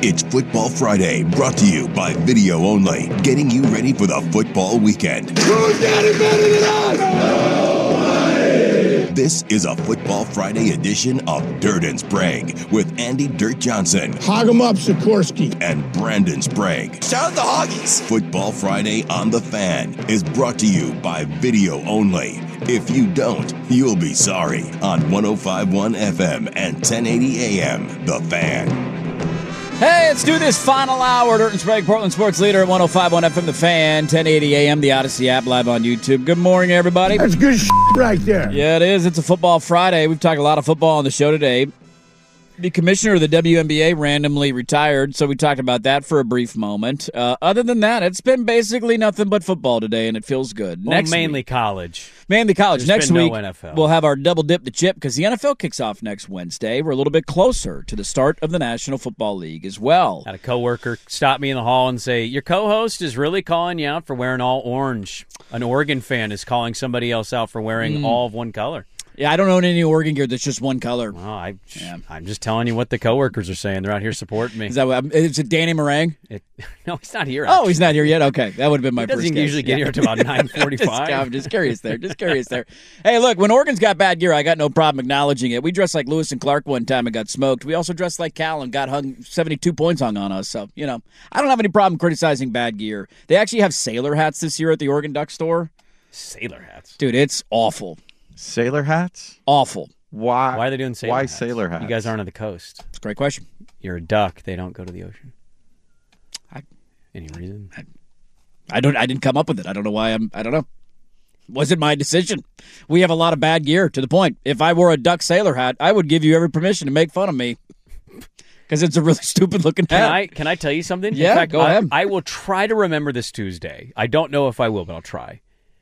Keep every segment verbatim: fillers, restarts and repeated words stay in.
It's Football Friday, brought to you by Video Only, getting you ready for the football weekend. Who's got it better than us? This is a Football Friday edition of Dirt and Sprague with Andy Dirt Johnson. Hog 'em up, Sikorsky. And Brandon Sprague. Shout out the Hoggies. Football Friday on The Fan is brought to you by Video Only. If you don't, you'll be sorry on one oh five point one F M and ten eighty A M. The Fan. Hey, let's do this final hour. Dirt and Sprague, Portland Sports Leader at one oh five point one F M, The Fan, ten eighty A M, the Odyssey app, live on YouTube. Good morning, everybody. That's good shit right there. Yeah, it is. It's a Football Friday. We've talked a lot of football on the show today. The commissioner of the W N B A randomly retired, so we talked about that for a brief moment. Uh, other than that, it's been basically nothing but football today, and it feels good. Well, Next mainly week, college. Mainly college. There's Next been no week, N F L. We'll have our double dip the chip because the N F L kicks off next Wednesday. We're a little bit closer to the start of the National Football League as well. Had a coworker stop me in the hall and say, your co-host is really calling you out for wearing all orange. An Oregon fan is calling somebody else out for wearing Mm. all of one color. Yeah, I don't own any Oregon gear that's just one color. Well, I, Yeah. I'm just telling you what the coworkers are saying. They're out here supporting me. Is that what, is it Danny Meringue? It, no, he's not here. Oh, actually. he's not here yet? Okay, that would have been my He first doesn't guess. usually get Yeah. here until about nine forty-five. I'm just curious there. Just curious there. Hey, look, when Oregon's got bad gear, I got no problem acknowledging it. We dressed like Lewis and Clark one time and got smoked. We also dressed like Cal and got hung seventy-two points hung on us. So, you know, I don't have any problem criticizing bad gear. They actually have sailor hats this year at the Oregon Duck store. Sailor hats. Dude, it's awful. Sailor hats? Awful. Why? Why are they doing sailor Why hats? sailor hats? You guys aren't on the coast. It's a great question. You're a duck. They don't go to the ocean. I- Any reason? I don't. I didn't come up with it. I don't know why I'm. I don't know. Wasn't my decision. We have a lot of bad gear to the point. If I wore a duck sailor hat, I would give you every permission to make fun of me because it's a really stupid looking hat. Can I can I tell you something? Yeah, In fact, go I, ahead. I will try to remember this Tuesday. I don't know if I will, but I'll try.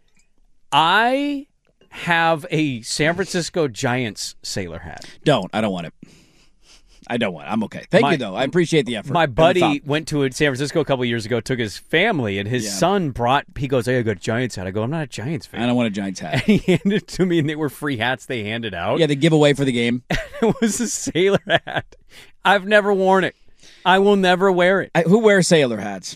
I have a San Francisco Giants sailor hat. Don't. I don't want it. I don't want it. I'm okay. Thank My- you, though. I appreciate the effort. My and the buddy thought. went to San Francisco a couple years ago, took his family, and his Yeah. son brought, he goes, hey, I got a Giants hat. I go, I'm not a Giants fan. I don't want a Giants hat. And he handed it to me, and they were free hats they handed out. Yeah, the giveaway for the game. It was a sailor hat. I've never worn it. I will never wear it. I, who wears sailor hats?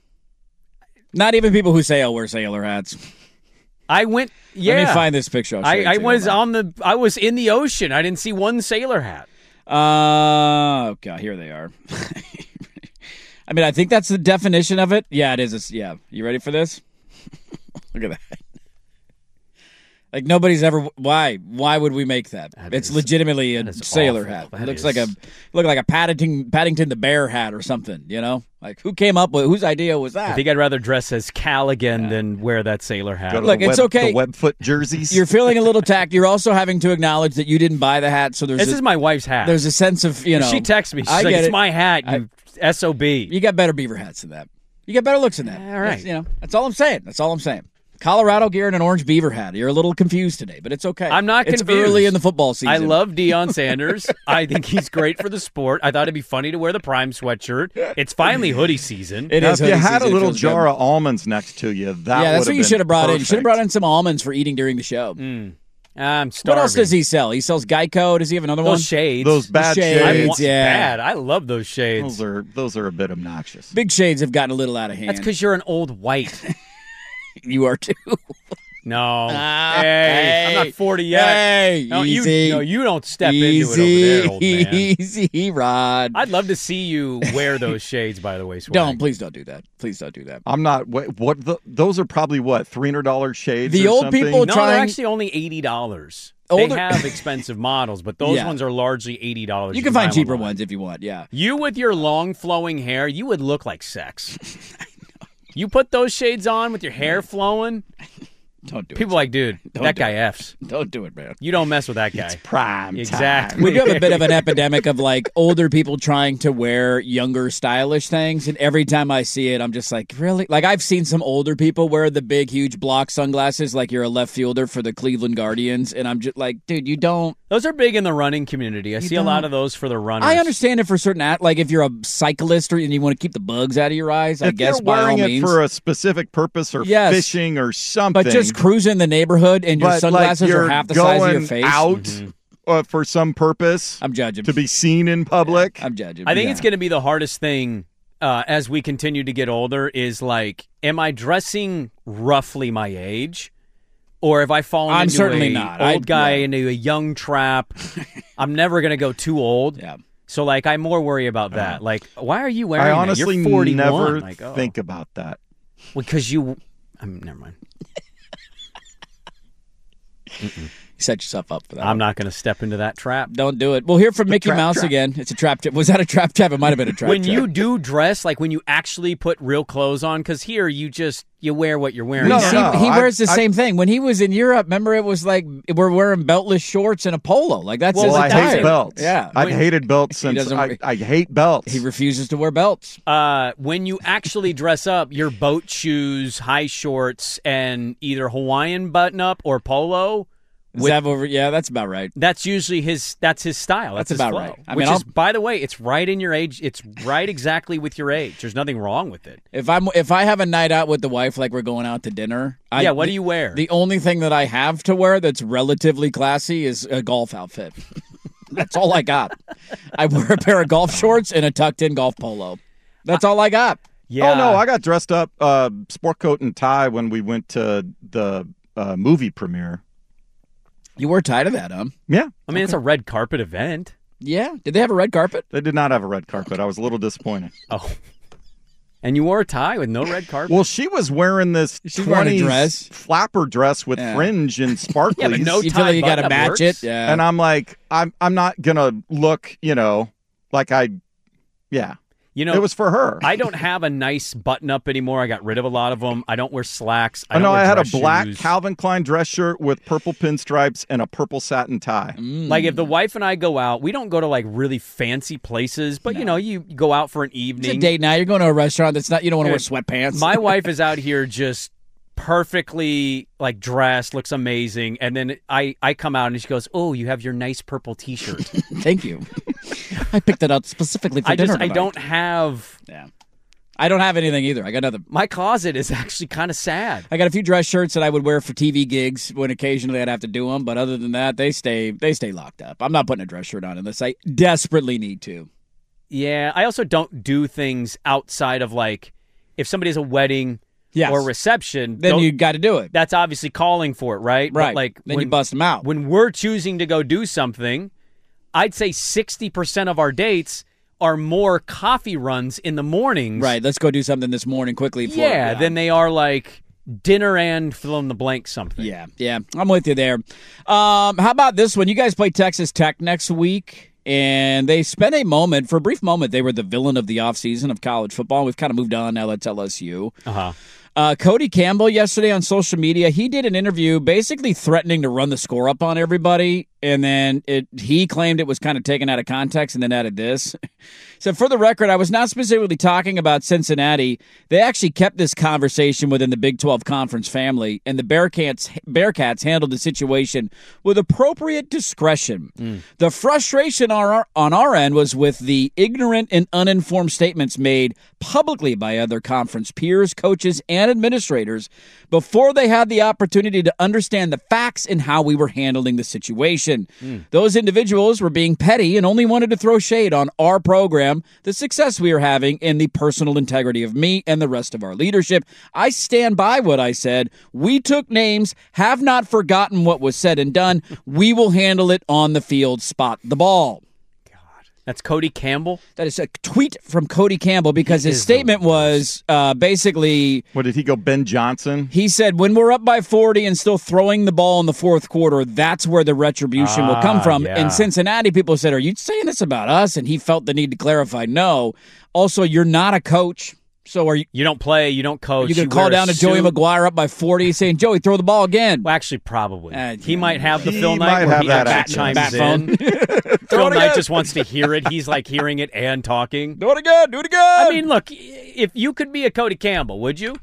Not even people who sail wear sailor hats. I went, yeah. Let me find this picture. I'll show I, you I too. was Hold on the, I was in the ocean. I didn't see one sailor hat. Uh, okay, here they are. I mean, I think that's the definition of it. Yeah, it is. It's, yeah. You ready for this? Look at that. Like, nobody's ever. Why? Why would we make that? That it's is- legitimately a that is sailor awful. hat. That It looks is- like a look like a Paddington Paddington the Bear hat or something. You know, like who came up with whose idea was that? I think I'd rather dress as Callaghan than wear that sailor hat. Go to Look, the it's web, okay. The Webfoot jerseys. You're feeling a little tacked. You're also having to acknowledge that you didn't buy the hat, so there's This a, is my wife's hat. there's a sense of you know. She texts me. She's I like, get it's it. my hat, I- you S O B. You got better beaver hats than that. You got better looks than that. All right. That's, you know, that's all I'm saying. That's all I'm saying. Colorado gear and an orange beaver hat. You're a little confused today, but it's okay. I'm not it's confused. early in the football season. I love Deion Sanders. I think he's great for the sport. I thought it'd be funny to wear the Prime sweatshirt. It's finally hoodie season. It Now, is if you hoodie had a season. It little feels jar good. of almonds next to you, that Yeah, that's would what have you should have brought in. You should have perfect. brought in some almonds for eating during the show. Mm. I'm starving. What else does he sell? He sells Geico. Does he have another one? Those shades. Those bad shades. I'm shades. wa- yeah. bad. I love those shades. Those are those are a bit obnoxious. Big shades have gotten a little out of hand. That's because you're an old white. you are too. No. Ah, hey, I'm not forty yet. Hey, no, easy. You, no, you don't step easy, into it over there, old man. Easy, Rod. I'd love to see you wear those shades, by the way, Swag. Don't. Please don't do that. Please don't do that. I'm not. What? what the, those are probably what three hundred dollars shades. The or old something? people No, trying- they're actually only eighty dollars. Older- They have expensive models, but those Yeah. ones are largely eighty dollars. You can find buy them cheaper online. ones if you want. Yeah. You with your long flowing hair, you would look like sex. You put those shades on with your hair flowing, Don't do people it. are like, dude, Don't that do guy it. F's. Don't do it, man. You don't mess with that guy. It's prime time. Exactly. We do have a bit of an epidemic of like older people trying to wear younger, stylish things, and every time I see it, I'm just like, really? Like I've seen some older people wear the big, huge block sunglasses, like you're a left fielder for the Cleveland Guardians, and I'm just like, dude, you don't. Those are big in the running community. I see a lot don't. of those for the runners. I understand it for certain, at like if you're a cyclist or and you want to keep the bugs out of your eyes. I If guess you're by wearing all it means, for a specific purpose or Yes. fishing or something, but just cruising the neighborhood and your but, sunglasses like, are you're half the size of your going face. out Mhm. uh, for some purpose. I'm judging. To be seen in public. I'm judging. I think Yeah. it's going to be the hardest thing uh, as we continue to get older is like, am I dressing roughly my age? Or if I fall I'm into certainly a not. old I- guy yeah. into a young trap, I'm never going to go too old. Yeah. So, like, I more worry about that. Like, why are you wearing I that? honestly You're forty-one. never like, oh. think about that. Because you... I'm, never mind. You set yourself up for that. I'm not going to step into that trap. Don't do it. We'll hear from Mickey trap Mouse trap. again. It's a trap trap. Was that a trap trap? It might have been a trap When trap. you do dress, like when you actually put real clothes on, because here you just, you wear what you're wearing. No, See, no, he I- wears the I- same thing. When he was in Europe, remember it was like we're wearing beltless shorts and a polo. Like that's Well, his I attire. hate belts. Yeah. I've When- hated belts since doesn't- I, I hate belts. He refuses to wear belts. Uh, when you actually dress up, your boat shoes, high shorts, and either Hawaiian button-up or polo, Is with- that over? Yeah, that's about right. that's usually his. That's his style. That's, That's his about flow. right. I Which mean, is, I'll- by the way, it's right in your age. It's right exactly with your age. There's nothing wrong with it. If I'm if I have a night out with the wife, like we're going out to dinner. I, yeah. What the, do you wear? The only thing that I have to wear that's relatively classy is a golf outfit. That's all I got. I wear a pair of golf shorts and a tucked-in golf polo. That's all I got. yeah. Oh, no, I got dressed up, uh, sport coat and tie when we went to the uh, movie premiere. You were tired of that, huh? Yeah, I mean, it's a red carpet event. Yeah. Did they have a red carpet? they did not have a red carpet. I was a little disappointed. Oh. And you wore a tie with no red carpet. Well, she was wearing this She's wearing a twenties dress. flapper dress with Yeah. fringe and sparklies. Yeah, but no You feel like you got to button-up match works. it? Yeah. And I'm like, I'm I'm not gonna look, you know, like I, yeah. you know, It was for her. I don't have a nice button up anymore. I got rid of a lot of them. I don't wear slacks. I I don't know wear I had a dress black shoes. Calvin Klein dress shirt with purple pinstripes and a purple satin tie. Like if the wife and I go out, we don't go to like really fancy places, but you know, you go out for an It's a evening. date night. You're going to a restaurant that's not, you don't want to wear sweatpants. My wife is out here just perfectly like dressed, looks amazing, and then I I come out and she goes, "Oh, you have your nice purple T-shirt." Thank you. I picked it out specifically for I dinner just I tonight. don't have. Yeah. I don't have anything either. I got nothing. My closet is actually kind of sad. I got a few dress shirts that I would wear for T V gigs when occasionally I'd have to do them, but other than that, they stay they stay locked up. I'm not putting a dress shirt on unless I desperately need to. Yeah, I also don't do things outside of like if somebody has a wedding Yes. or reception. Then don't- you got to do it. that's obviously calling for it, right? Right. But like then when, you bust them out. when we're choosing to go do something, I'd say sixty percent of our dates are more coffee runs in the mornings. Right. Let's go do something this morning quickly. For, Yeah, than they are like dinner and fill in the blank something. Yeah, yeah, I'm with you there. Um, how about this one? You guys play Texas Tech next week, and they spent a moment, for a brief moment, they were the villain of the offseason of college football. We've kind of moved on now. That's L S U. Uh-huh. Uh, Cody Campbell yesterday on social media, he did an interview basically threatening to run the score up on everybody, and then it he claimed it was kind of taken out of context and then added this. So for the record, I was not specifically talking about Cincinnati. They actually kept this conversation within the Big twelve Conference family, and the Bearcats, Bearcats handled the situation with appropriate discretion. Mm. The frustration on our, on our end was with the ignorant and uninformed statements made publicly by other conference peers, coaches, and administrators before they had the opportunity to understand the facts and how we were handling the situation. Mm. Those individuals were being petty and only wanted to throw shade on our program, the success we are having, and the personal integrity of me and the rest of our leadership. I stand by what I said. We took names, have not forgotten what was said and done. We will handle it on the field. Spot the ball. That's Cody Campbell. That is a tweet from Cody Campbell because He his is statement the was uh, basically What did he go, Ben Johnson? he said, when we're up by forty and still throwing the ball in the fourth quarter, that's where the retribution will come Ah, from. yeah. In Cincinnati, people said, are you saying this about us? And he felt the need to clarify, no. Also, you're not a coach. So are you, You don't play, you don't coach. you going you to call wear a down to Joey suit. McGuire up by forty saying, Joey, throw the ball again? Well, actually, probably. Uh, he might have the He Phil might Knight where have he that actually accent. chimes Bat phone. in. Throw Phil it Knight again. just wants to hear it. He's like hearing it and talking. Do it again. Do it again. I mean, look, if you could be a Cody Campbell, would you?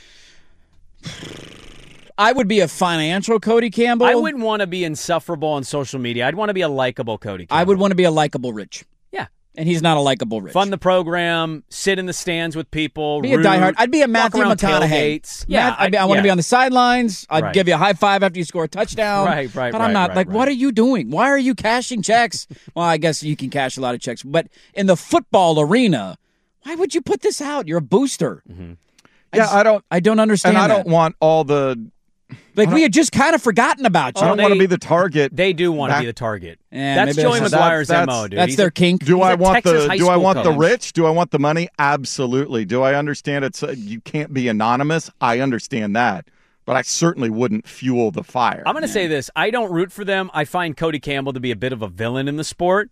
I would be a financial Cody Campbell. I wouldn't want to be insufferable on social media. I'd want to be a likable Cody Campbell. I would want to be a likable Rich. Yeah. And he's not a likable Rich. Fund the program, sit in the stands with people. Be a root, diehard. I'd be a Matthew walk around McConaughey. tailgates. Yeah, Matt, I'd be, I want to yeah. be on the sidelines. I'd Right. give you a high five after you score a touchdown. Right, right, But I'm right, not right, like, right. what are you doing? Why are you cashing checks? Well, I guess you can cash a lot of checks. But in the football arena, why would you put this out? You're a booster. Mm-hmm. Yeah, just- I don't. I don't understand And I that. don't want all the. Like, we had just kind of forgotten about you. I don't they- want to be the target. They do want to Back- be the target. Yeah, that's maybe Joey that's- McGuire's that's- M O, dude. That's He's their a- kink. Do He's I a want Texas the high Do I school want the coach. rich? Do I want the money? Absolutely. Do I understand it's uh, you can't be anonymous? I understand that, but I certainly wouldn't fuel the fire. I'm going to say this. I don't root for them. I find Cody Campbell to be a bit of a villain in the sport.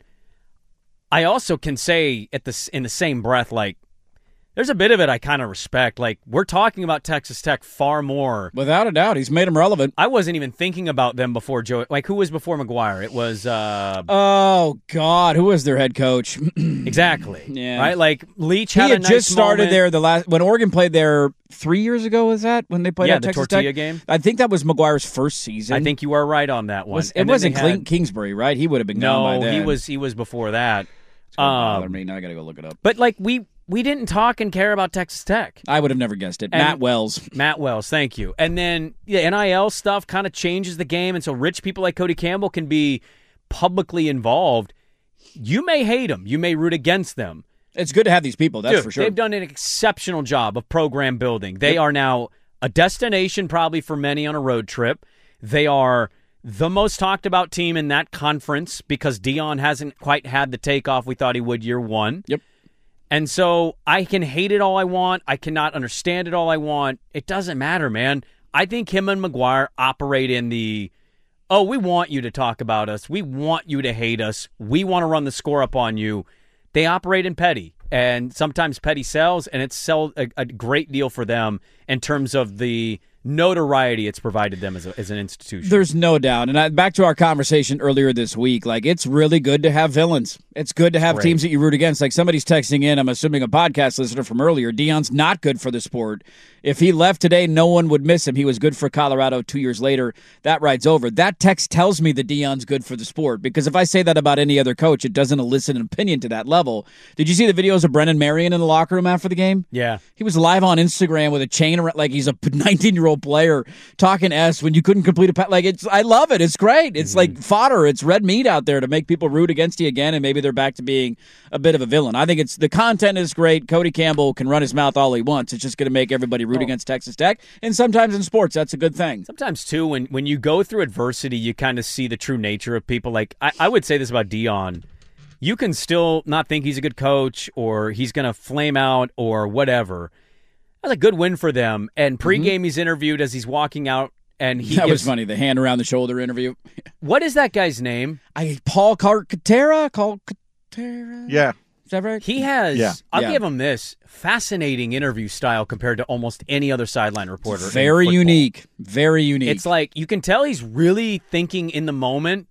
I also can say at the in the same breath, like, there's a bit of it I kind of respect. Like, we're talking about Texas Tech far more. Without a doubt, he's made him relevant. I wasn't even thinking about them before Joey. Like, who was before McGuire? It was uh, Oh, God. Who was their head coach? exactly. Yeah. Right? Like, Leach He had, had a nice just started moment. there the last when Oregon played there three years ago. Was that when they played Yeah, at the Texas tortilla Tech? game. I think that was McGuire's first season. I think you are right on that one. Was- it And then wasn't they King- had- Kingsbury, right? He would have been gone by No, then. he was he was before that. It's gonna bother Um, me. Now I got to go look it up. but like we we didn't talk and care about Texas Tech. I would have never guessed it. And- Matt Wells. Matt Wells, thank you. And then the N I L stuff kind of changes the game, and so rich people like Cody Campbell can be publicly involved. You may hate them. You may root against them. It's good to have these people. That's Dude, for sure. they've done an exceptional job of program building. They are now a destination probably for many on a road trip. They are the most talked about team in that conference because Dion hasn't quite had the takeoff we thought he would year one. Yep. And so I can hate it all I want. I cannot understand it all I want. It doesn't matter, man. I think him and McGuire operate in the, oh, we want you to talk about us. We want you to hate us. We want to run the score up on you. They operate in petty, and sometimes petty sells, and it's sell a, a great deal for them in terms of the notoriety it's provided them as, a, as an institution. There's no doubt. And I, back to our conversation earlier this week, like, it's really good to have villains. It's good to have Great. teams that you root against. Like, somebody's texting in, I'm assuming a podcast listener from earlier, Dion's not good for the sport. If he left today, no one would miss him. He was good for Colorado two years later. That ride's over. That text tells me that Dion's good for the sport, because if I say that about any other coach, it doesn't elicit an opinion to that level. Did you see the videos of Brennan Marion in the locker room after the game? yeah. He was live on Instagram with a chain around, like he's a nineteen-year-old player talking S when you couldn't complete a pass. Like, it's, I love it. It's great. It's Mm-hmm. like fodder. It's red meat out there to make people root against you again, and maybe they're back to being a bit of a villain. I think it's the content is great. Cody Campbell can run his mouth all he wants. It's just going to make everybody root Oh. against Texas Tech, and sometimes in sports, that's a good thing. Sometimes, too, when, when you go through adversity, you kind of see the true nature of people. Like, I, I would say this about Dion. You can still not think he's a good coach or he's going to flame out or whatever. That's a good win for them. And pregame, he's interviewed as he's walking out, and he Mm-hmm. that gives, was funny. The hand around the shoulder interview. What is that guy's name? I Paul Carcatera? Carcatera? Yeah. Is that right? He has, Yeah. I'll Yeah. give him this, fascinating interview style compared to almost any other sideline reporter. in Very football. unique. Very unique. It's like you can tell he's really thinking in the moment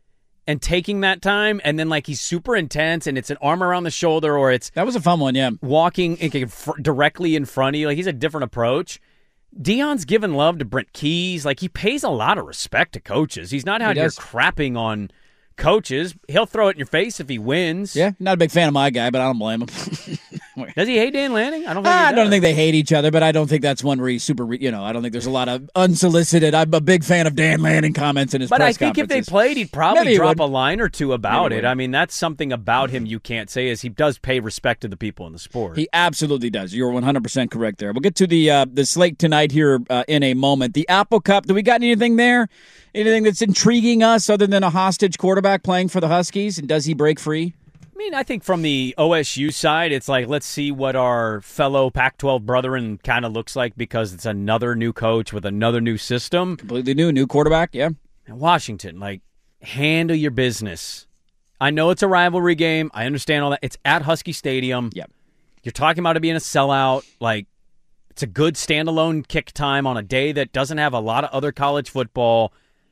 and taking that time, and then like he's super intense, and it's an arm around the shoulder, or it's that was a fun one, yeah. walking in- fr- directly in front of you. Like he's a different approach. Dion's given love to Brent Keys. Like he pays a lot of respect to coaches. He's not out here does. crapping on coaches. He'll throw it in your face if he wins. Yeah, not a big fan of my guy, but I don't blame him. Does he hate Dan Lanning? I don't think. he I don't does. think they hate each other, but I don't think that's one where he's super, re- you know, I don't think there's a lot of unsolicited. I'm a big fan of Dan Lanning comments in his But I press think if they conferences. played, he'd probably Maybe he drop would. a line or two about Maybe he it. would. I mean, that's something about him you can't say is he does pay respect to the people in the sport. He absolutely does. You're one hundred percent correct there. We'll get to the uh, the slate tonight here uh, in a moment. The Apple Cup, do we got anything there? Anything that's intriguing us other than a hostage quarterback playing for the Huskies? And does he break free? I mean, I think from the O S U side, it's like, let's see what our fellow Pac twelve brethren kind of looks like because it's another new coach with another new system. Completely new, new quarterback, yeah. And Washington, like, handle your business. I know it's a rivalry game. I understand all that. It's at Husky Stadium. Yep. You're talking about it being a sellout. Like, it's a good standalone kick time on a day that doesn't have a lot of other college football.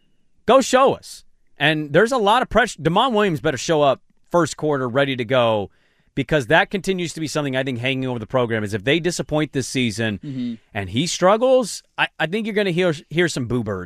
Go show us. And there's a lot of pressure. DeMond Williams better show up first quarter ready to go because that continues to be something I think hanging over the program is if they disappoint this season Mm-hmm. and he struggles, I, I think you're going to hear hear some boo birds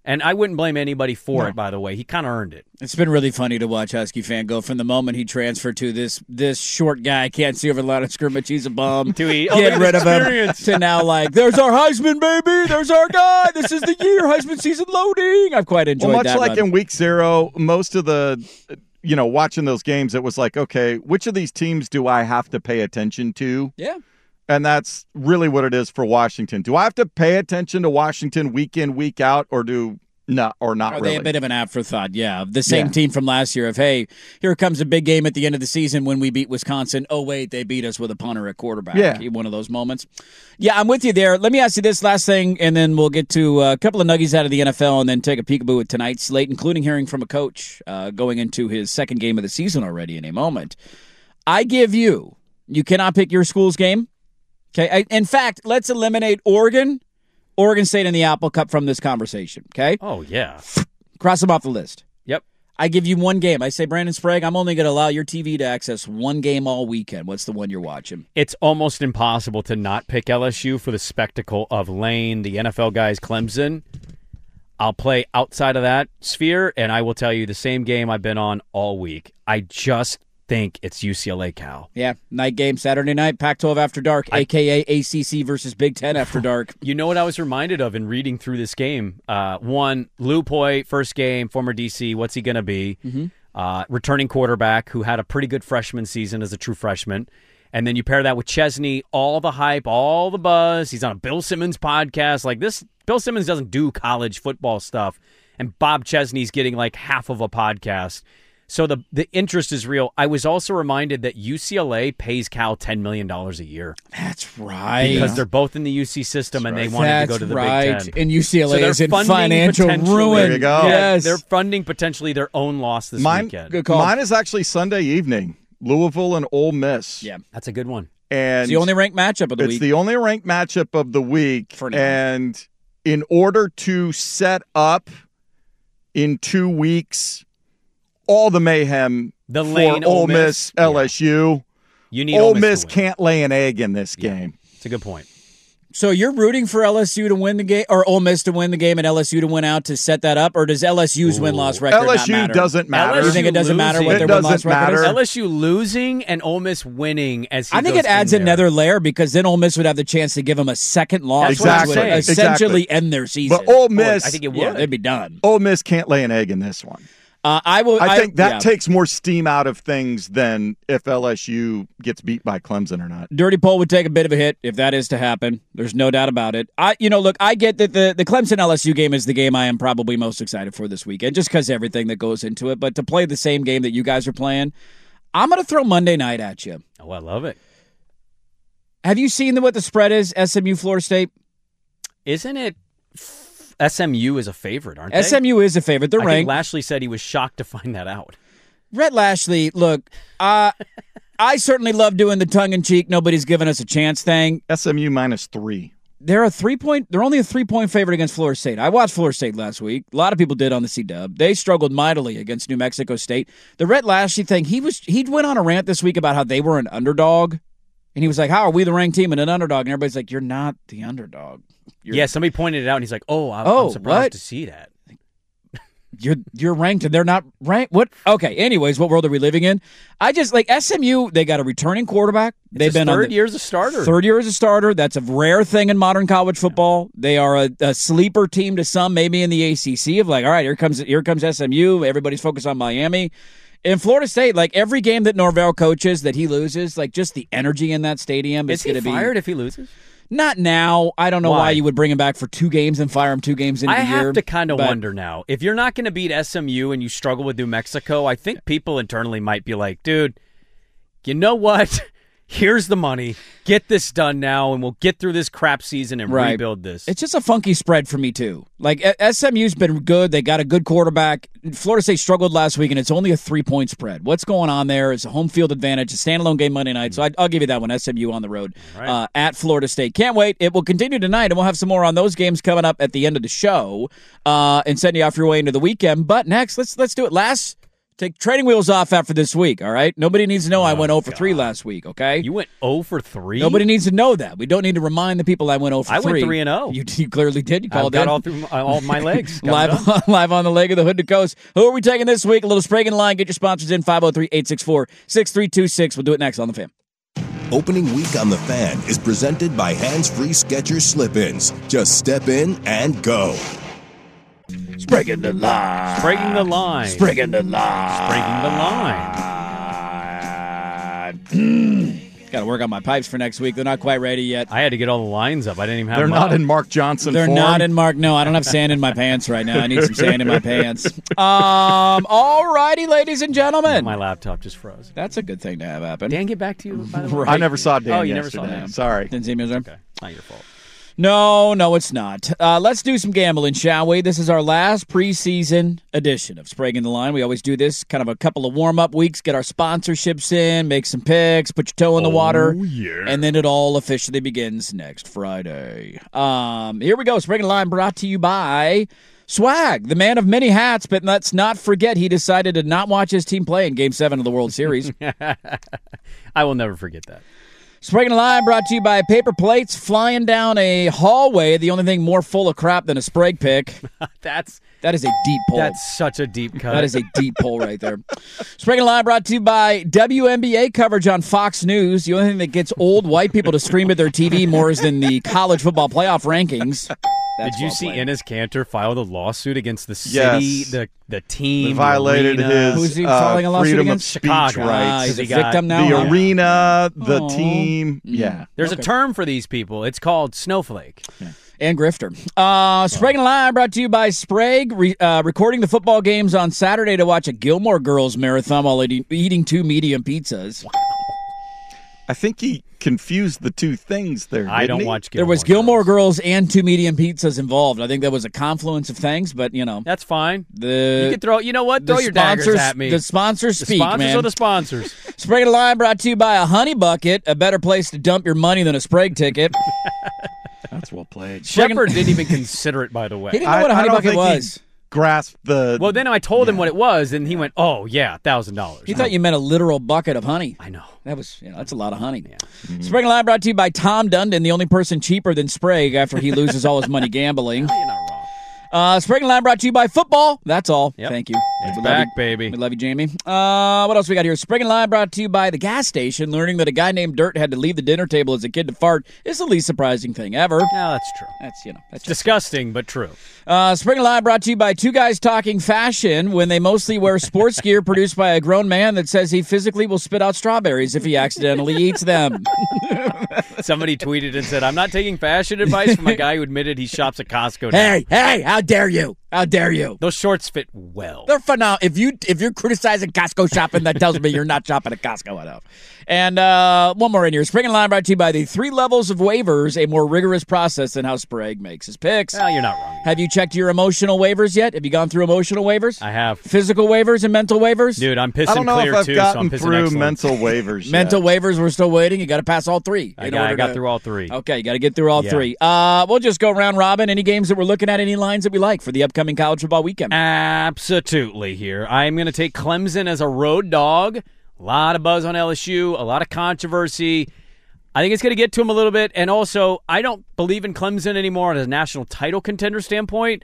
And I wouldn't blame anybody for No. it, by the way. He kind of earned it. It's been really funny to watch Husky fan go from the moment he transferred to this this short guy, can't see over the line of scrimmage, he's a bum, To he- get oh, rid of him, experience. to now like, there's our Heisman, baby, there's our guy, this is the year, Heisman season loading. I've quite enjoyed Well, much that like run. in week zero, most of the, you know, watching those games, it was like, okay, which of these teams do I have to pay attention to? Yeah. And that's really what it is for Washington. Do I have to pay attention to Washington week in, week out, or do not, or not Are really? they a bit of an afterthought? Yeah. The same Yeah. team from last year of, hey, here comes a big game at the end of the season when we beat Wisconsin. Oh, wait, they beat us with a punter at quarterback. Yeah. One of those moments. Yeah, I'm with you there. Let me ask you this last thing, and then we'll get to a couple of nuggies out of the N F L and then take a peekaboo at tonight's slate, including hearing from a coach uh, going into his second game of the season already in a moment. I give you, you cannot pick your school's game. Okay. I, in fact, let's eliminate Oregon, Oregon State, and the Apple Cup from this conversation. Okay. Oh, yeah. Cross them off the list. Yep. I give you one game. I say, Brandon Sprague, I'm only going to allow your T V to access one game all weekend. What's the one you're watching? It's almost impossible to not pick L S U for the spectacle of Lane, the N F L guys, Clemson. I'll play outside of that sphere, and I will tell you the same game I've been on all week. I just think it's U C L A Cal. Yeah, night game Saturday night, Pac twelve after dark, I- a k a. A C C versus Big Ten after dark. You know what I was reminded of in reading through this game? Uh, one, Lou Poi, first game, former D C. What's he going to be? Mm-hmm. Uh, returning quarterback who had a pretty good freshman season as a true freshman. And then you pair that with Chesney, all the hype, all the buzz. He's on a Bill Simmons podcast. Like this, Bill Simmons doesn't do college football stuff. And Bob Chesney's getting like half of a podcast. So the the interest is real. I was also reminded that U C L A pays Cal ten million dollars a year That's right. because they're both in the U C system and they wanted That's to go to the right. Big Ten. And U C L A So they're is in funding financial potentially- ruin. There you go. Yeah, Yes. they're funding potentially their own loss this Mine, weekend. Good call. mine is actually Sunday evening, Louisville and Ole Miss. Yeah. That's a good one. And It's the only ranked matchup of the it's week. the only ranked matchup of the week. For now. And in order to set up in two weeks all the mayhem The for Lane, Ole Ole Miss, Miss. L S U, You need Ole Ole Miss, Miss to win. can't lay an egg in this Yeah. game. It's a good point. So you're rooting for L S U to win the game, or Ole Miss to win the game, and L S U to win out to set that up, or does L S U's win loss record L S U not matter? doesn't matter. You think it doesn't matter what It their doesn't win loss record matter. is? L S U losing and Ole Miss winning as he I think goes it adds in there. another layer because then Ole Miss would have the chance to give them a second loss, That's what I'm which would saying. essentially Exactly. end their season. But Ole Miss, I think it would. yeah, they'd be done. Ole Miss can't lay an egg in this one. Uh, I will. I think that yeah. takes more steam out of things than if L S U gets beat by Clemson or not. Dirty Poll would take a bit of a hit if that is to happen. There's no doubt about it. I, you know, look, I get that the the Clemson L S U game is the game I am probably most excited for this weekend, just because everything that goes into it. But to play the same game that you guys are playing, I'm going to throw Monday night at you. Oh, I love it. Have you seen the, what the spread is? S M U, Florida State. Isn't it f- S M U is a favorite, aren't they? S M U is a favorite. They're I ranked. think Lashley said he was shocked to find that out. Rhett Lashley, look, uh, I certainly love doing the tongue-in-cheek, nobody's given us a chance thing. S M U minus three. They're a three-point. They're only a three-point favorite against Florida State. I watched Florida State last week. A lot of people did on the C-Dub. They struggled mightily against New Mexico State. The Rhett Lashley thing, he was he went on a rant this week about how they were an underdog, and he was like, "How are we the ranked team and an underdog?" And everybody's like, "You're not the underdog." You're, Yeah, somebody pointed it out, and he's like, "Oh, I'm, Oh, I'm surprised what? to see that." You're you're ranked and they're not ranked. What? Okay. Anyways, what world are we living in? I just like S M U. They got a returning quarterback. It's They've his been on third the, year as a starter. Third year as a starter. That's a rare thing in modern college football. They are a, a sleeper team to some, maybe in the A C C. Of like, all right, here comes here comes S M U. Everybody's focused on Miami. In Florida State, like every game that Norvell coaches that he loses, like just the energy in that stadium Is is he going to be fired if he loses? not now. I don't know why? Why? you would bring him back for two games and fire him two games into I the year. have to kind of but- wonder now. If you're not going to beat S M U and you struggle with New Mexico, I think people internally might be like, dude, you know what? Here's the money. Get this done now, and we'll get through this crap season and Right. rebuild this. It's just a funky spread for me, too. Like, S M U's been good. They got a good quarterback. Florida State struggled last week, and it's only a three-point spread. What's going on there? It's a home field advantage, a standalone game Monday night. So I, I'll give you that one, S M U on the road right. uh, at Florida State. Can't wait. It will continue tonight, and we'll have some more on those games coming up at the end of the show uh, and send you off your way into the weekend. But next, let's let's do it. Last Take training wheels off after this week, all right? Nobody needs to know I went oh for three last week, okay? You went oh for three? Nobody needs to know that. We don't need to remind the people I went oh for I three. I went three and oh. You, you clearly did. You called I got in. all through my, all my legs. live, on, live on the leg of the Hood to Coast. Who are we taking this week? A little Sprague in the line. Get your sponsors in, five oh three, eight six four, six three two six. We'll do it next on The Fan. Opening week on The Fan is presented by Hands-Free Skechers Slip-Ins. Just step in and go. Spraguing the line. Spraguing the line. Spraguing the line. Spraguing the line. Got to work on my pipes for next week. They're not quite ready yet. I had to get all the lines up. I didn't even have They're them not up. in Mark Johnson They're form. not in Mark. No, I don't have sand in my pants right now. I need some sand in my pants. Um, all righty, ladies and gentlemen. My laptop just froze. That's a good thing to have happen. Dan, get back to you, by the way. I never saw Dan Oh, you yesterday. never saw Dan. Sorry. Didn't see me, was there? Okay, not your fault. No, no, it's not. Uh, let's do some gambling, shall we? This is our last preseason edition of Sprague in the Line. We always do this, kind of a couple of warm-up weeks, get our sponsorships in, make some picks, put your toe in the water, yeah. and then it all officially begins next Friday. Um, here we go. Sprague in the Line brought to you by Swag, the man of many hats, but let's not forget he decided to not watch his team play in Game seven of the World Series. I will never forget that. Sprague in the Line brought to you by Paper Plates flying down a hallway. The only thing more full of crap than a Sprague pick. That's That is a deep pull. that's such a deep cut. That is a deep pull right there. Sprague in the Line brought to you by W N B A coverage on Fox News. The only thing that gets old white people to scream at their T V more is than the college football playoff rankings. That's Did you well see played. Enes Kanter file the lawsuit against the city, Yes. the the team, They the violated arena? his Who's he uh, filing a lawsuit freedom against? of speech Chicago. Ah, rights. he's a He got victim now? the huh? arena, the Aw. team. Yeah. There's Okay. a term for these people. It's called snowflake. And Grifter. Uh, Sprague in the Line brought to you by Sprague, re- uh, recording the football games on Saturday to watch a Gilmore Girls marathon while eating, eating two medium pizzas. I think he confused the two things there. I didn't don't he? watch There Gilmore was Gilmore Girls. Girls and two medium pizzas involved. I think that was a confluence of things, but, you know. That's fine. The, You can throw. You know what? Throw the your daggers sponsors- at me. The sponsors The speak, sponsors man. are the sponsors. Sprague in the Line brought to you by a Honey Bucket, a better place to dump your money than a Sprague ticket. That's well played. Shepard didn't even consider it, by the way. He didn't know what a I- I Honey don't Bucket think he was. Grasped the. Well, then I told him what it was, and he went, "Oh yeah, thousand dollars." He thought you meant a literal bucket of honey. I know. That was, you know, that's a lot of honey. Mm-hmm. Sprague in the Line brought to you by Tom Dundon, the only person cheaper than Sprague after he loses all his money gambling. You're not wrong. Uh, Sprague in the Line brought to you by football. That's all. Yep. Thank you. It's We love back, you. baby. We love you, Jamie. Uh, what else we got here? Sprague in the Line brought to you by the gas station. Learning that a guy named Dirt had to leave the dinner table as a kid to fart is the least surprising thing ever. No, that's true. That's, you know, that's just Disgusting, but true. Uh, Sprague in the Line brought to you by two guys talking fashion when they mostly wear sports gear produced by a grown man that says he physically will spit out strawberries if he accidentally eats them. Somebody tweeted and said, "I'm not taking fashion advice from a guy who admitted he shops at Costco now." Hey, hey, how dare you? How dare you? Those shorts fit well. They're phenomenal. If you if you're criticizing Costco shopping, that tells me you're not shopping at Costco enough. And uh, one more in here. Sprague in the Line brought to you by the three levels of waivers, a more rigorous process than how Sprague makes his picks. Well, you're not wrong. Have you checked your emotional waivers yet? Have you gone through emotional waivers? I have. Physical waivers and mental waivers? Dude, I'm I pissing don't know clear if I've too, so gotten I'm pissing through excellent. mental waivers. Mental yet. waivers, we're still waiting. You got to pass all three. I in got, I order got to- through all three. Okay, you got to get through all Yeah. three. Uh, we'll just go round robin. Any games that we're looking at, any lines that we like for the upcoming college football weekend? Absolutely here. I'm going to take Clemson as a road dog. A lot of buzz on L S U, a lot of controversy. I think it's going to get to him a little bit. And also, I don't believe in Clemson anymore as a national title contender standpoint.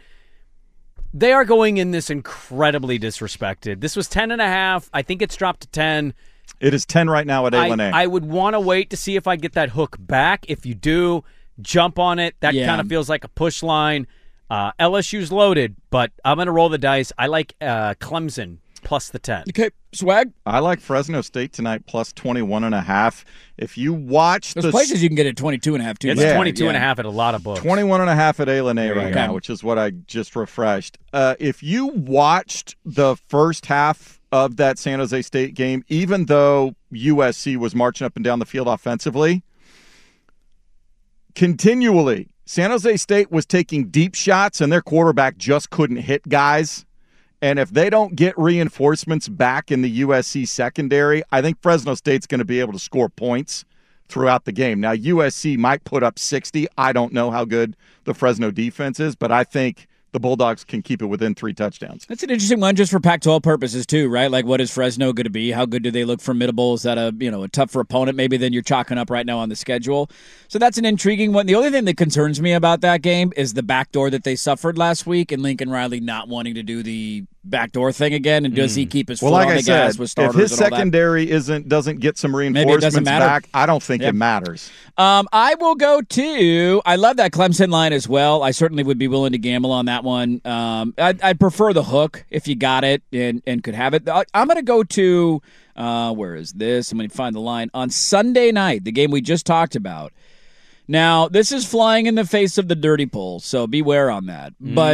They are going in this incredibly disrespected. This was ten and a half. I think it's dropped to ten. It is ten right now at A and A. I, I would want to wait to see if I get that hook back. If you do, jump on it. That Yeah. kind of feels like a push line. Uh, L S U's loaded, but I'm going to roll the dice. I like uh, Clemson plus the ten. Okay, Swag. I like Fresno State tonight plus twenty-one and a half. If you watch There's the places you can get at twenty-two and a half, too. It's by the way. twenty-two and a Yeah. half at a lot of books. twenty-one and a half at A and A you right go. now, which is what I just refreshed. Uh, if you watched the first half of that San Jose State game, even though U S C was marching up and down the field offensively, continually, San Jose State was taking deep shots and their quarterback just couldn't hit guys. And if they don't get reinforcements back in the U S C secondary, I think Fresno State's going to be able to score points throughout the game. Now, U S C might put up sixty. I don't know how good the Fresno defense is, but I think the Bulldogs can keep it within three touchdowns. That's an interesting one just for Pac twelve purposes too, right? Like, what is Fresno going to be? How good do they look formidable? Is that a you know a tougher opponent maybe than you're chalking up right now on the schedule? So that's an intriguing one. The only thing that concerns me about that game is the backdoor that they suffered last week and Lincoln Riley not wanting to do the backdoor thing again. And does mm. he keep his well, foot like on I the said, gas with starters? If his and all secondary that? isn't doesn't get some reinforcements back, I don't think yep. it matters. Um, I will go to. I love that Clemson line as well. I certainly would be willing to gamble on that one. Um, I'd, I'd prefer the hook if you got it and, and could have it. I'm going to go to. Uh, where is this? I'm going to find the line on Sunday night, the game we just talked about. Now, this is flying in the face of the dirty poll, so beware on that. But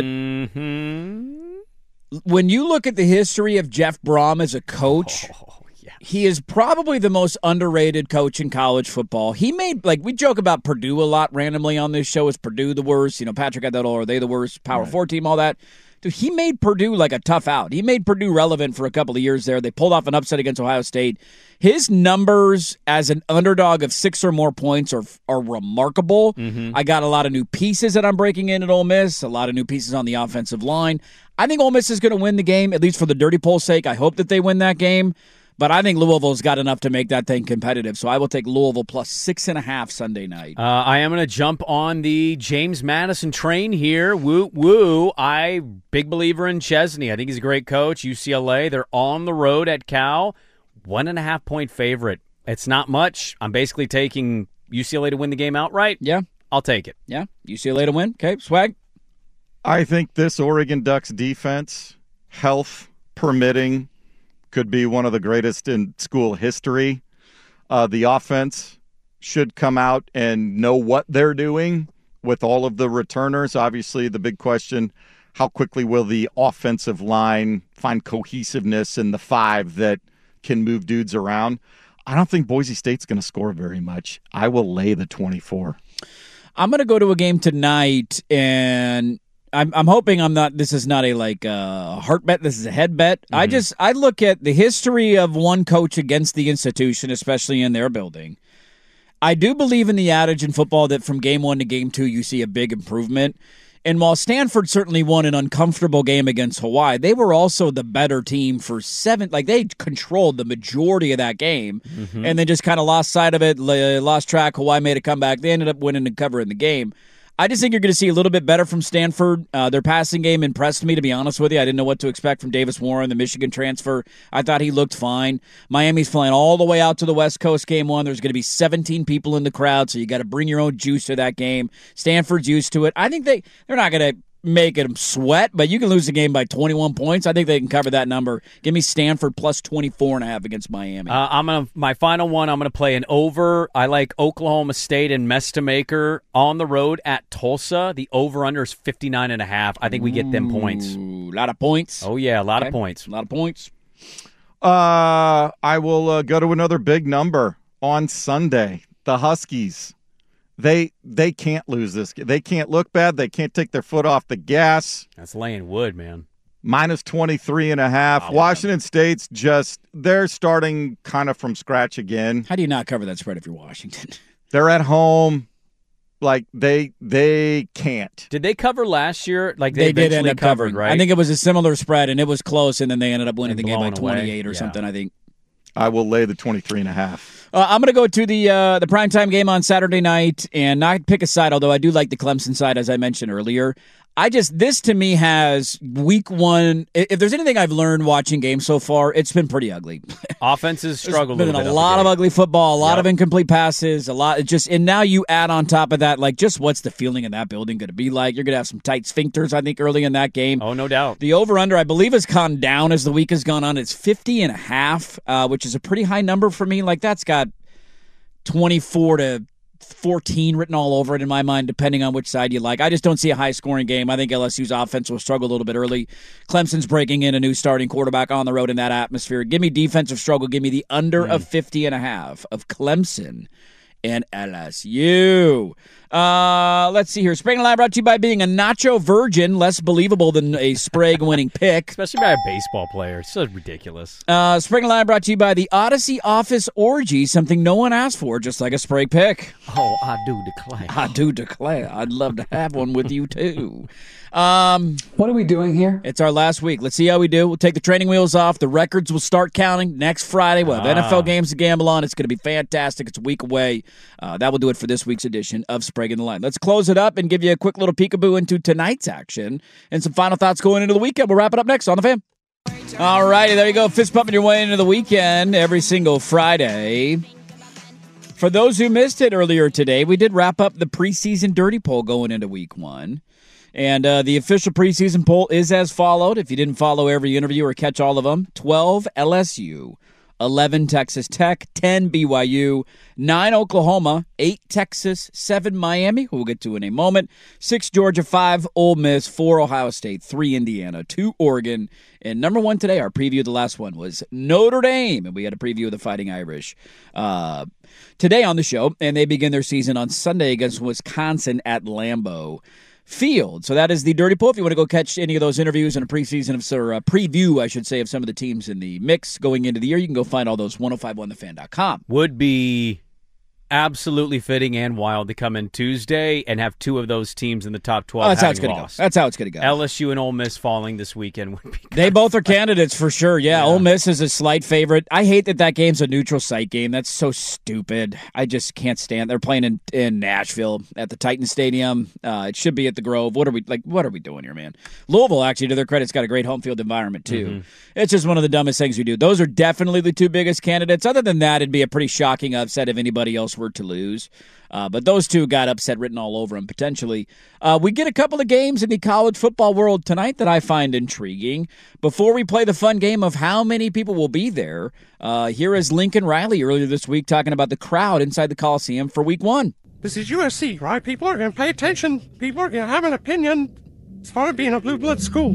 mm-hmm. when you look at the history of Jeff Brom as a coach, oh, yeah. he is probably the most underrated coach in college football. He made, like, we joke about Purdue a lot randomly on this show. Is Purdue the worst? You know, Patrick had that all, are they the worst? Power right. Four team, all that. Dude, he made Purdue like a tough out. He made Purdue relevant for a couple of years there. They pulled off an upset against Ohio State. His numbers as an underdog of six or more points are are remarkable. Mm-hmm. I got a lot of new pieces that I'm breaking in at Ole Miss, a lot of new pieces on the offensive line. I think Ole Miss is going to win the game, at least for the dirty poll's sake. I hope that they win that game. But I think Louisville's got enough to make that thing competitive. So I will take Louisville plus six and a half Sunday night. Uh, I am going to jump on the James Madison train here. Woo, woo. I big believer in Chesney. I think he's a great coach. U C L A, they're on the road at Cal. One and a half point favorite. It's not much. I'm basically taking U C L A to win the game outright. Yeah. I'll take it. Yeah. U C L A to win. Okay. Swag. I think this Oregon Ducks defense, health permitting, could be one of the greatest in school history. Uh, the offense should come out and know what they're doing with all of the returners. Obviously, the big question, how quickly will the offensive line find cohesiveness in the five that can move dudes around? I don't think Boise State's going to score very much. I will lay the twenty-four. I'm going to go to a game tonight, and I'm I'm hoping I'm not. This is not a like uh, heart bet. This is a head bet. Mm-hmm. I just I look at the history of one coach against the institution, especially in their building. I do believe in the adage in football that from game one to game two, you see a big improvement. And while Stanford certainly won an uncomfortable game against Hawaii, they were also the better team for seven. Like, they controlled the majority of that game, mm-hmm. and then just kind of lost sight of it, lost track. Hawaii made a comeback. They ended up winning and covering the game. I just think you're going to see a little bit better from Stanford. Uh, their passing game impressed me, to be honest with you. I didn't know what to expect from Davis Warren, the Michigan transfer. I thought he looked fine. Miami's flying all the way out to the West Coast game one. There's going to be seventeen people in the crowd, so you got to bring your own juice to that game. Stanford's used to it. I think they, they're not going to make them sweat, but you can lose the game by twenty-one points. I think they can cover that number. Give me Stanford plus twenty-four and a half against Miami. Uh, I'm gonna my final one. I'm gonna play an over. I like Oklahoma State and Mestamaker on the road at Tulsa. The over under is fifty-nine and a half. I think we get them points. A lot of points. Oh yeah, a lot okay. of points. A lot of points. Uh, I will uh, go to another big number on Sunday. The Huskies. They they can't lose this. They can't look bad. They can't take their foot off the gas. That's laying wood, man. Minus twenty-three and a half. Oh, Washington State's just, they're starting kind of from scratch again. How do you not cover that spread if you're Washington? They're at home. Like, they they can't. Did they cover last year? Like They, they did end up covered, covering, right? I think it was a similar spread, and it was close, and then they ended up winning and the game by twenty-eight away. or yeah. something, I think. I will lay the twenty-three and a half. Uh, I'm going to go to the uh, the primetime game on Saturday night and not pick a side, although I do like the Clemson side, as I mentioned earlier. I just, this to me has week one. If there's anything I've learned watching games so far, it's been pretty ugly. Offenses struggle a There's little been bit. a lot of ugly football, a lot Yep. of incomplete passes, a lot. It just, and now you add on top of that, like, just what's the feeling in that building going to be like? You're going to have some tight sphincters, I think, early in that game. Oh, no doubt. The over-under, I believe, has gone down as the week has gone on. It's fifty and a half, uh, which is a pretty high number for me. Like, that's got twenty-four to fourteen written all over it in my mind, depending on which side you like. I just don't see a high-scoring game. I think L S U's offense will struggle a little bit early. Clemson's breaking in a new starting quarterback on the road in that atmosphere. Give me defensive struggle. Give me the under mm. of fifty and a half of Clemson and L S U. Uh, let's see here. Sprague and Lie brought to you by being a nacho virgin, less believable than a Sprague winning pick. Especially by a baseball player. It's so ridiculous. Uh, Sprague and Lie brought to you by the Odyssey Office Orgy, something no one asked for, just like a Sprague pick. Oh, I do declare. I do declare. I'd love to have one with you, too. Um, what are we doing here? It's our last week. Let's see how we do. We'll take the training wheels off. The records will start counting next Friday. We'll have ah. N F L games to gamble on. It's going to be fantastic. It's a week away. Uh, that will do it for this week's edition of Sprague and the Line. Let's close it up and give you a quick little peekaboo into tonight's action and some final thoughts going into the weekend. We'll wrap it up next on The Fan. All righty, there you go. Fist pumping your way into the weekend every single Friday. For those who missed it earlier today, we did wrap up the preseason dirty poll going into week one. And uh, the official preseason poll is as followed. If you didn't follow every interview or catch all of them, twelve L S U, eleven Texas Tech, ten B Y U, nine Oklahoma, eight Texas, seven Miami, who we'll get to in a moment, six Georgia, five Ole Miss, four Ohio State, three Indiana, two Oregon, and number one today, our preview of the last one was Notre Dame, and we had a preview of the Fighting Irish uh, today on the show, and they begin their season on Sunday against Wisconsin at Lambeau Field. So that is the dirty poll. If you want to go catch any of those interviews and a preseason of, or a preview, I should say, of some of the teams in the mix going into the year, you can go find all those ten fifty-one the fan dot com. Would be absolutely fitting and wild to come in Tuesday and have two of those teams in the top twelve. Oh, that's how it's going to go. That's how it's going to go. L S U and Ole Miss falling this weekend would be. They both are candidates for sure. Yeah, yeah, Ole Miss is a slight favorite. I hate that that game's a neutral site game. That's so stupid. I just can't stand. They're playing in, in Nashville at the Titan Stadium. Uh, it should be at the Grove. What are we like? What are we doing here, man? Louisville, actually, to their credit, has got a great home field environment too. Mm-hmm. It's just one of the dumbest things we do. Those are definitely the two biggest candidates. Other than that, it'd be a pretty shocking upset if anybody else were to lose. Uh, but those two got upset written all over them, potentially. Uh, we get a couple of games in the college football world tonight that I find intriguing. Before we play the fun game of how many people will be there, uh, here is Lincoln Riley earlier this week talking about the crowd inside the Coliseum for week one. This is U S C, right? People are going to pay attention. People are going to have an opinion as far as being a blue blood school.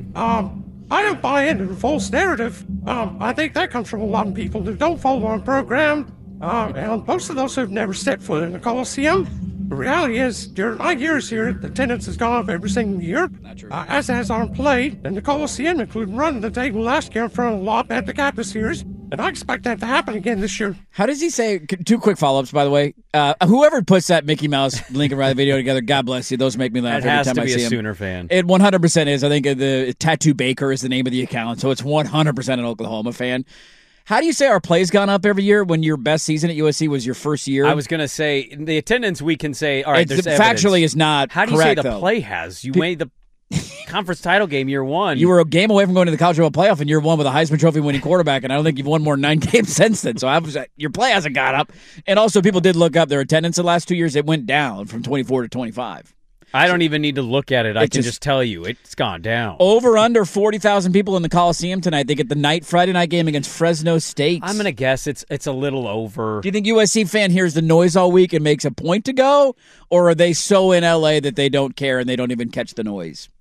Um, I don't buy into the false narrative. Um, I think that comes from a lot of people who don't follow our program. Um, and most of those who've never set foot in the Coliseum. The reality is, during my years here, the attendance has gone up every single year, uh, as has our play, and the Coliseum, including running the table last year in front of the lot at the Kappa Series, and I expect that to happen again this year. How does he say, two quick follow-ups, by the way, uh, whoever puts that Mickey Mouse Lincoln Riley video together, God bless you, those make me laugh that every time I see him. It has to be a Sooner fan. It one hundred percent is. I think the Tattoo Baker is the name of the account, so it's one hundred percent an Oklahoma fan. How do you say our play's gone up every year when your best season at U S C was your first year? I was going to say, the attendance we can say, all right, it's, there's factually is not How do you correct, say the though. play has? You P- made the conference title game year one. You were a game away from going to the College Football Playoff in year one with a Heisman Trophy winning quarterback, and I don't think you've won more than nine games since then. So I was, your play hasn't gone up. And also, people did look up their attendance the last two years. It went down from twenty-four to twenty-five. I don't even need to look at it. I it can just, just tell you it's gone down. Over under forty thousand people in the Coliseum tonight. They get the night Friday night game against Fresno State. I'm going to guess it's it's a little over. Do you think U S C fan hears the noise all week and makes a point to go? Or are they so in L A that they don't care and they don't even catch the noise?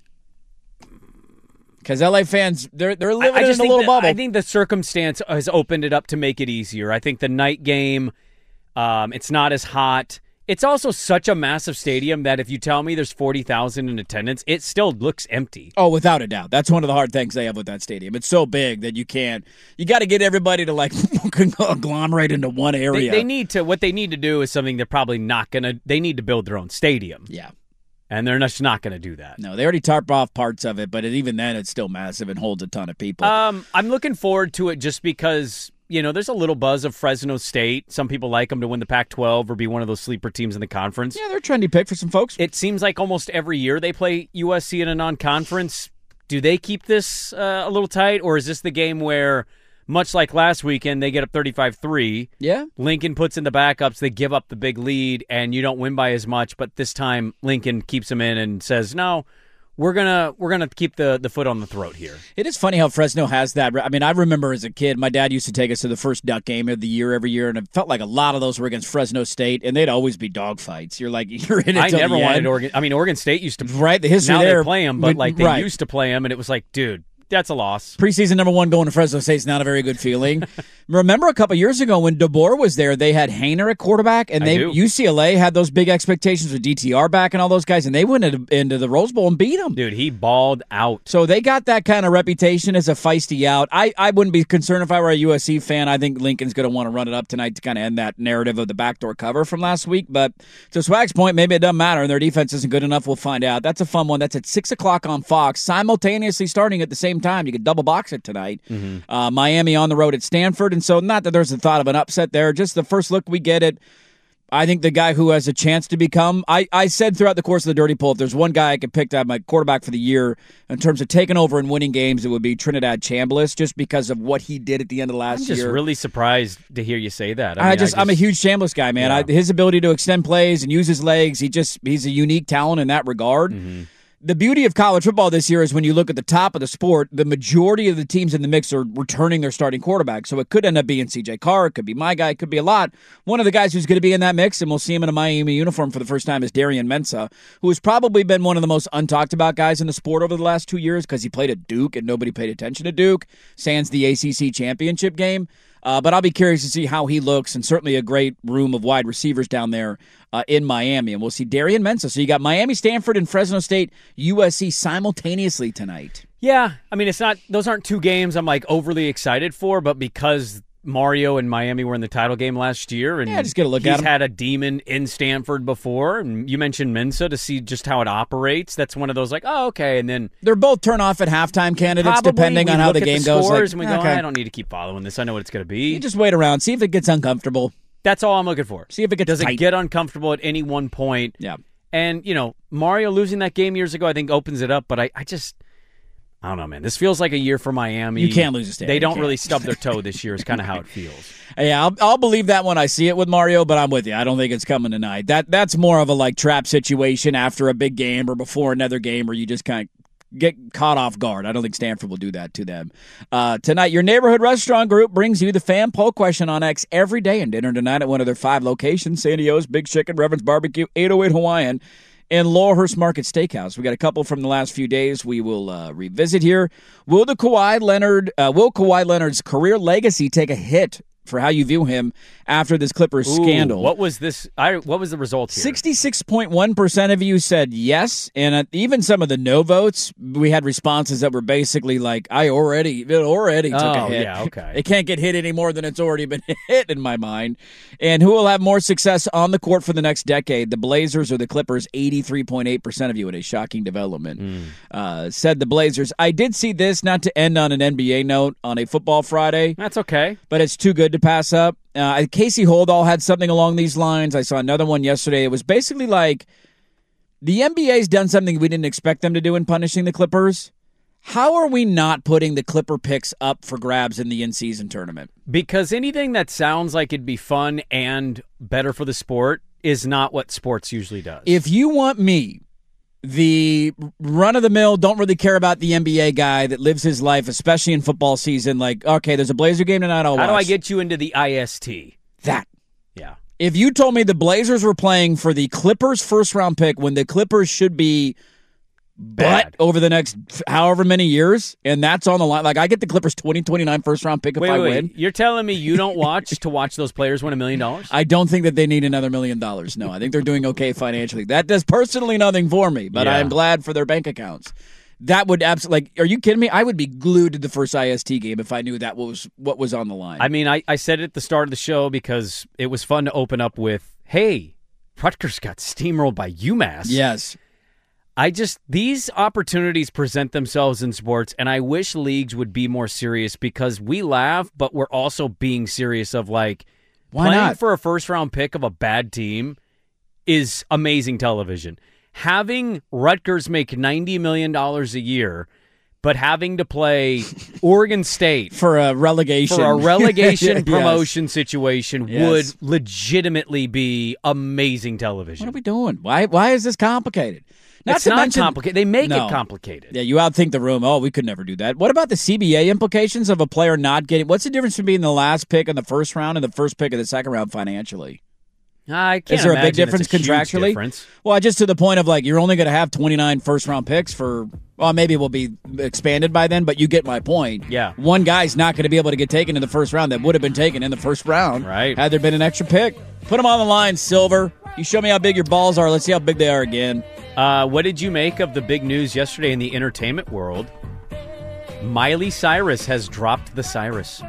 Because L A fans, they're they're living I, I just in a little that, bubble. I think the circumstance has opened it up to make it easier. I think the night game, um, it's not as hot. It's also such a massive stadium that if you tell me there's forty thousand in attendance, it still looks empty. Oh, without a doubt. That's one of the hard things they have with that stadium. It's so big that you can't – you got to get everybody to, like, agglomerate into one area. They, they need to – what they need to do is something they're probably not going to – they need to build their own stadium. Yeah. And they're just not going to do that. No, they already tarp off parts of it, but it, even then it's still massive and holds a ton of people. Um, I'm looking forward to it just because – you know, there's a little buzz of Fresno State. Some people like them to win the Pac twelve or be one of those sleeper teams in the conference. Yeah, they're a trendy pick for some folks. It seems like almost every year they play U S C in a non-conference. Do they keep this uh, a little tight, or is this the game where, much like last weekend, they get up thirty-five three? Yeah. Lincoln puts in the backups, they give up the big lead, and you don't win by as much, but this time Lincoln keeps them in and says, no, We're gonna we're gonna keep the, the foot on the throat here. It is funny how Fresno has that. I mean, I remember as a kid, my dad used to take us to the first Duck game of the year every year, and it felt like a lot of those were against Fresno State, and they'd always be dogfights. You're like, you're in it. I till never the wanted end. Oregon. I mean, Oregon State used to right the history now there. They play them, but like they right. used to play them, and it was like, dude, that's a loss. Preseason number one going to Fresno State is not a very good feeling. Remember a couple years ago when DeBoer was there, they had Haener at quarterback, and I they do. U C L A had those big expectations with D T R back and all those guys, and they went into, into the Rose Bowl and beat them. Dude, he balled out. So they got that kind of reputation as a feisty out. I, I wouldn't be concerned if I were a U S C fan. I think Lincoln's going to want to run it up tonight to kind of end that narrative of the backdoor cover from last week. But to Swag's point, maybe it doesn't matter, and their defense isn't good enough. We'll find out. That's a fun one. That's at six o'clock on Fox, simultaneously starting at the same time. You could double box it tonight. Mm-hmm. Uh, Miami on the road at Stanford. And so not that there's a thought of an upset there, just the first look we get at, I think the guy who has a chance to become, I, I said throughout the course of the Dirty Poll, if there's one guy I could pick to have my quarterback for the year in terms of taking over and winning games, it would be Trinidad Chambliss, just because of what he did at the end of last I'm just year. really surprised to hear you say that. I, I, mean, I just, just, I'm a huge Chambliss guy, man. Yeah. I, his ability to extend plays and use his legs, he just he's a unique talent in that regard. Mm-hmm. The beauty of college football this year is when you look at the top of the sport, the majority of the teams in the mix are returning their starting quarterback. So it could end up being C J Carr, it could be my guy, it could be a lot. One of the guys who's going to be in that mix, and we'll see him in a Miami uniform for the first time, is Darian Mensah, who has probably been one of the most untalked about guys in the sport over the last two years because he played at Duke and nobody paid attention to Duke, sans the A C C championship game. Uh, but I'll be curious to see how he looks, and certainly a great room of wide receivers down there uh, in Miami. And we'll see Darian Mensah. So you got Miami, Stanford, and Fresno State, U S C simultaneously tonight. Yeah, I mean, it's not; those aren't two games I'm like overly excited for, but because Mario and Miami were in the title game last year, and yeah, just get a look he's at him. had a demon in Stanford before, and you mentioned Mensah to see just how it operates. That's one of those like, oh, okay, and then They're both turn off at halftime candidates, probably depending we on how look the at game the goes. scores, Like, and we go, okay. I don't need to keep following this. I know what it's going to be. You just wait around, see if it gets uncomfortable. That's all I'm looking for. See if it gets Does tight. it get uncomfortable at any one point? Yeah. And, you know, Mario losing that game years ago, I think opens it up, but I, I just, I don't know, man. This feels like a year for Miami. You can't lose a state. They You don't can't. really stub their toe this year is kind of how it feels. Yeah, I'll, I'll believe that when I see it with Mario, but I'm with you. I don't think it's coming tonight. That That's more of a like trap situation after a big game or before another game where you just kind of get caught off guard. I don't think Stanford will do that to them. Uh, tonight, your neighborhood restaurant group brings you the fan poll question on X every day and dinner tonight at one of their five locations: San Diego's Big Chicken, Reverend's Barbecue, eight oh eight Hawaiian, and Laurelhurst Market Steakhouse. We got a couple from the last few days we will uh, revisit here. Will the Kawhi Leonard, uh, will Kawhi Leonard's career legacy take a hit for how you view him after this Clippers Ooh, scandal? What was this? I, what was the result here? sixty-six point one percent of you said yes, and uh, even some of the no votes, we had responses that were basically like, I already, it already took a Oh, hit. yeah, okay. It can't get hit any more than it's already been hit in my mind. And who will have more success on the court for the next decade, the Blazers or the Clippers? eighty-three point eight percent of you in a shocking development Mm. uh, said the Blazers. I did see this, not to end on an N B A note on a Football Friday, That's okay. but it's too good to pass up. Uh, Casey Holdall had something along these lines. I saw another one yesterday. It was basically like the N B A's done something we didn't expect them to do in punishing the Clippers. How are we not putting the Clipper picks up for grabs in the in-season tournament? Because anything that sounds like it'd be fun and better for the sport is not what sports usually does. If you want me, the run-of-the-mill, don't really care about the N B A guy that lives his life, especially in football season, like, okay, there's a Blazer game tonight, I'll How do I watch. get you into the I S T? that? Yeah. If you told me the Blazers were playing for the Clippers first-round pick when the Clippers should be Bad. but over the next however many years, and that's on the line, like I get the Clippers twenty twenty-nine first-round pick if Wait, I wait, win. wait. You're telling me you don't watch to watch those players win a million dollars? I don't think that they need another million dollars. No, I think they're doing okay financially. That does personally nothing for me, but Yeah. I am glad for their bank accounts. That would absolutely, like, are you kidding me? I would be glued to the first I S T game if I knew that was what was on the line. I mean, I, I said it at the start of the show because it was fun to open up with, hey, Rutgers got steamrolled by UMass. yes. I just, these opportunities present themselves in sports, and I wish leagues would be more serious because we laugh, but we're also being serious of like, Why playing not? for a first-round pick of a bad team is amazing television. Having Rutgers make ninety million dollars a year, but having to play Oregon State For a relegation. for a relegation Yes. promotion situation Yes. would legitimately be amazing television. What are we doing? Why Why is this complicated? It's to not mention- complicated. They make No. it complicated. Yeah, you outthink the room. Oh, we could never do that. What about the C B A implications of a player not getting? What's the difference between the last pick in the first round and the first pick of the second round financially? I can't Is there a big imagine difference it's a huge contractually? difference. Well, just to the point of like you're only going to have twenty-nine first round picks for Well, maybe it will be expanded by then, but you get my point. Yeah. One guy's not going to be able to get taken in the first round that would have been taken in the first round. Right. Had there been an extra pick. Put him on the line, Silver. You show me how big your balls are. Let's see how big they are again. Uh, what did you make of the big news yesterday in the entertainment world? Miley Cyrus has dropped the Cyrus.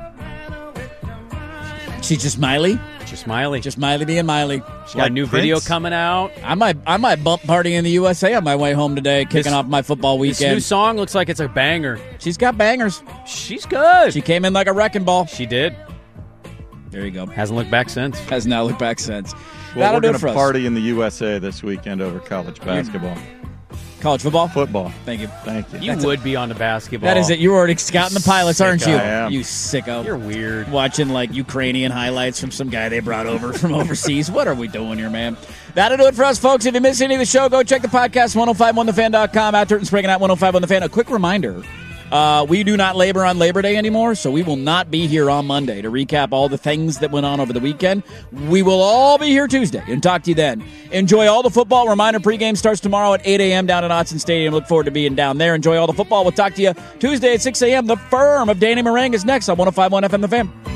She's just Miley? Just Miley. Just Miley being Miley. She got a new Prince? video coming out. I might I might bump party in the U S A on my way home today, kicking This- off my football This new weekend. song looks like it's a banger. She's got bangers. She's good. She came in like a wrecking ball. She did. There you go. Hasn't looked back since. Has not looked back since. Well, That'll we're do going it for to us. party in the U S A this weekend over college basketball. College football? Football. Thank you. Thank you. You would be on the basketball. That is it. You're already scouting the pilots, aren't you? I am. You sicko. You're weird. Watching like Ukrainian highlights from some guy they brought over from overseas. What are we doing here, man? That'll do it for us, folks. If you missed any of the show, go check the podcast, ten fifty-one the fan dot com. At Turton Spring at ten fifty-one the fan. A quick reminder, uh, we do not labor on Labor Day anymore, so we will not be here on Monday to recap all the things that went on over the weekend. We will all be here Tuesday and talk to you then. Enjoy all the football. Reminder, pregame starts tomorrow at eight a.m. down at Autzen Stadium. Look forward to being down there. Enjoy all the football. We'll talk to you Tuesday at six a.m. The Firm of Danny Marang is next on ten fifty-one F M The Fan.